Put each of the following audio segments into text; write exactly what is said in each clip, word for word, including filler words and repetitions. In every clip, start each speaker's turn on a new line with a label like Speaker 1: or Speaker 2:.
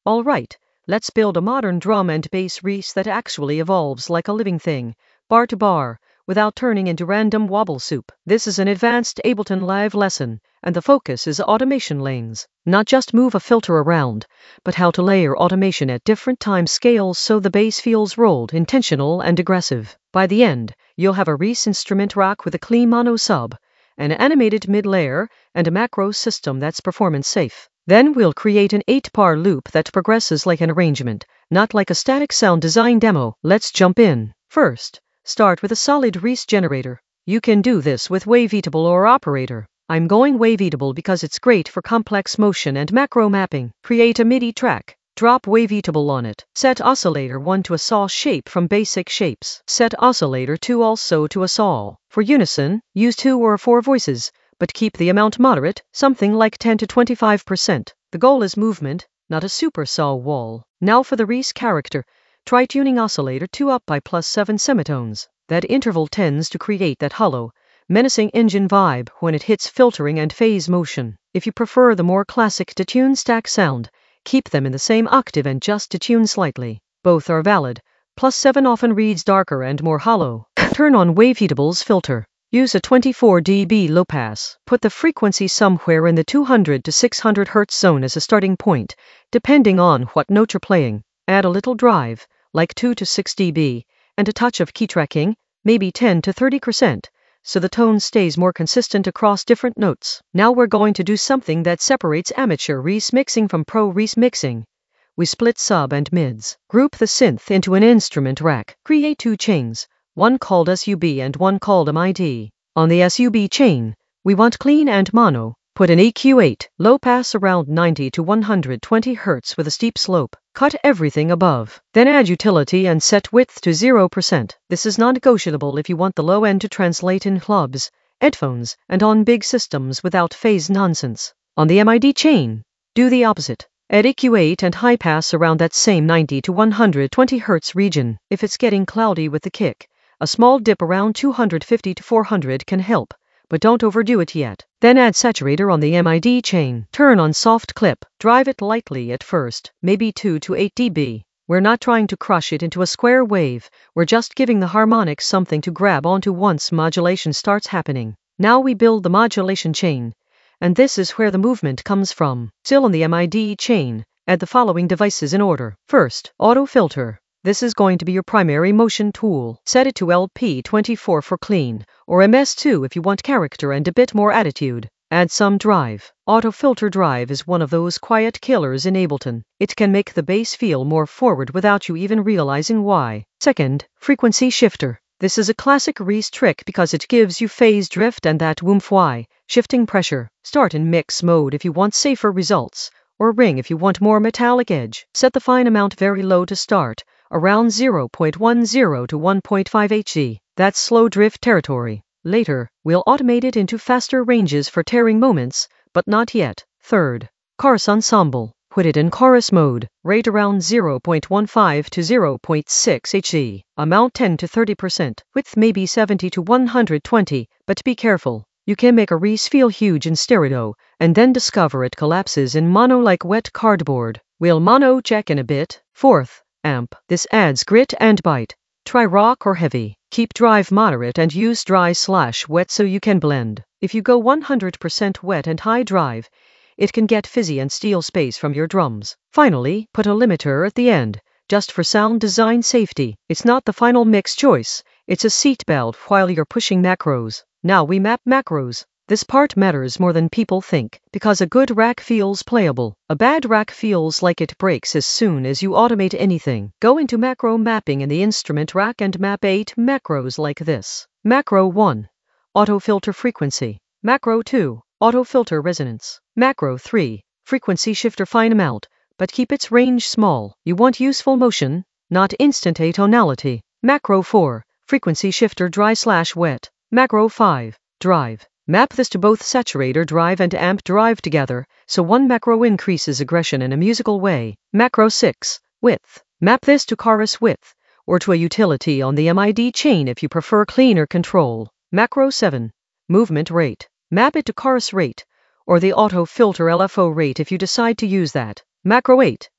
Speaker 1: Alright, let's build a modern drum and bass Reese that actually evolves like a living thing, bar to bar, without turning into random wobble soup. This is an advanced Ableton Live lesson, and the focus is automation lanes. Not just move a filter around, but how to layer automation at different time scales so the bass feels rolled, intentional, and aggressive. By the end, you'll have a Reese instrument rack with a clean mono sub, an animated mid-layer, and a macro system that's performance safe. Then we'll create an eight-bar loop that progresses like an arrangement, not like a static sound design demo. Let's jump in. First, start with a solid Reese generator. You can do this with Waveatable or Operator. I'm going Waveatable because it's great for complex motion and macro mapping. Create a MIDI track. Drop Waveatable on it. Set oscillator one to a saw shape from basic shapes. Set oscillator two also to a saw. For unison, use two or four voices, but keep the amount moderate, something like ten to twenty-five percent. The goal is movement, not a super saw wall. Now for the Reese character, try tuning oscillator two up by plus seven semitones. That interval tends to create that hollow, menacing engine vibe when it hits filtering and phase motion. If you prefer the more classic detune stack sound, keep them in the same octave and just detune slightly. Both are valid. Plus seven often reads darker and more hollow. Turn on Waveatable's filter. Use a twenty-four decibel low pass. Put the frequency somewhere in the two hundred to six hundred hertz zone as a starting point, depending on what note you're playing. Add a little drive, like two to six decibels, and a touch of key tracking, maybe ten to thirty percent, so the tone stays more consistent across different notes. Now we're going to do something that separates amateur Reese mixing from pro Reese mixing. We split sub and mids. Group the synth into an instrument rack. Create two chains, one called S U B and one called M I D. On the S U B chain, we want clean and mono. Put an E Q eight, low pass around ninety to one hundred twenty hertz with a steep slope. Cut everything above. Then add utility and set width to zero percent. This is non-negotiable if you want the low end to translate in clubs, headphones, and on big systems without phase nonsense. On the M I D chain, do the opposite. Add E Q eight and high pass around that same ninety to one hundred twenty hertz region. If it's getting cloudy with the kick, a small dip around two hundred fifty to four hundred can help, but don't overdo it yet. Then add saturator on the M I D chain. Turn on soft clip. Drive it lightly at first, maybe two to eight decibels. We're not trying to crush it into a square wave, we're just giving the harmonics something to grab onto once modulation starts happening. Now we build the modulation chain, and this is where the movement comes from. Still on the M I D chain, add the following devices in order. First, auto filter. This is going to be your primary motion tool. Set it to L P twenty-four for clean, or M S two if you want character and a bit more attitude. Add some drive. Auto filter drive is one of those quiet killers in Ableton. It can make the bass feel more forward without you even realizing why. Second, frequency shifter. This is a classic Reese trick because it gives you phase drift and that woomph shifting pressure. Start in mix mode if you want safer results, or ring if you want more metallic edge. Set the fine amount very low to start, around zero point one zero to one point five hertz. That's slow drift territory. Later, we'll automate it into faster ranges for tearing moments, but not yet. Third, chorus ensemble. Put it in chorus mode. Rate around zero point one five to zero point six hertz. Amount ten to thirty percent. Width maybe seventy to one hundred twenty, but be careful. You can make a Reese feel huge in stereo, and then discover it collapses in mono like wet cardboard. We'll mono check in a bit. Fourth, amp. This adds grit and bite. Try rock or heavy. Keep drive moderate and use dry slash wet so you can blend. If you go one hundred percent wet and high drive, it can get fizzy and steal space from your drums. Finally, put a limiter at the end, just for sound design safety. It's not the final mix choice, it's a seatbelt while you're pushing macros. Now we map macros. This part matters more than people think, because a good rack feels playable. A bad rack feels like it breaks as soon as you automate anything. Go into macro mapping in the instrument rack and map eight macros like this. Macro one. Auto filter frequency. Macro two. Auto filter resonance. Macro three. Frequency shifter fine amount, but keep its range small. You want useful motion, not instant atonality. Macro four. Frequency shifter dry slash wet. Macro five. Drive. Map this to both saturator drive and amp drive together, so one macro increases aggression in a musical way. Macro six. Width. Map this to chorus width, or to a utility on the M I D chain if you prefer cleaner control. Macro seven. Movement rate. Map it to chorus rate, or the auto filter L F O rate if you decide to use that. Macro eight.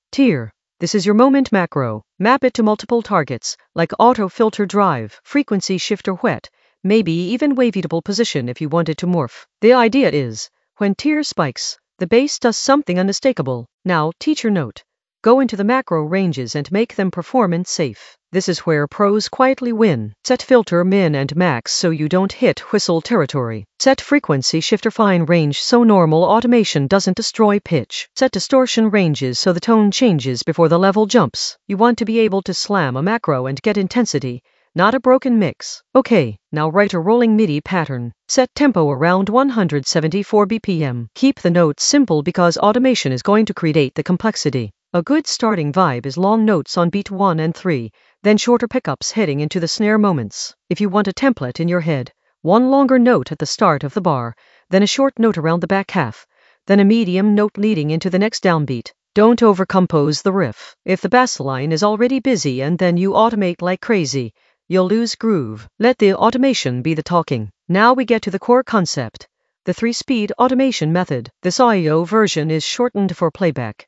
Speaker 1: Tier. This is your moment macro. Map it to multiple targets, like auto filter drive, frequency shifter wet, maybe even waveable position if you want it to morph. The idea is, when tier spikes, the bass does something unmistakable. Now, teacher note. Go into the macro ranges and make them performance safe. This is where pros quietly win. Set filter min and max so you don't hit whistle territory. Set frequency shifter fine range so normal automation doesn't destroy pitch. Set distortion ranges so the tone changes before the level jumps. You want to be able to slam a macro and get intensity, not a broken mix. Okay, now write a rolling MIDI pattern. Set tempo around one hundred seventy-four B P M. Keep the notes simple because automation is going to create the complexity. A good starting vibe is long notes on beat one and three, then shorter pickups heading into the snare moments. If you want a template in your head, one longer note at the start of the bar, then a short note around the back half, then a medium note leading into the next downbeat. Don't overcompose the riff. If the bass line is already busy and then you automate like crazy, you'll lose groove. Let the automation be the talking. Now we get to the core concept. The three-speed automation method. This audio version is shortened for playback.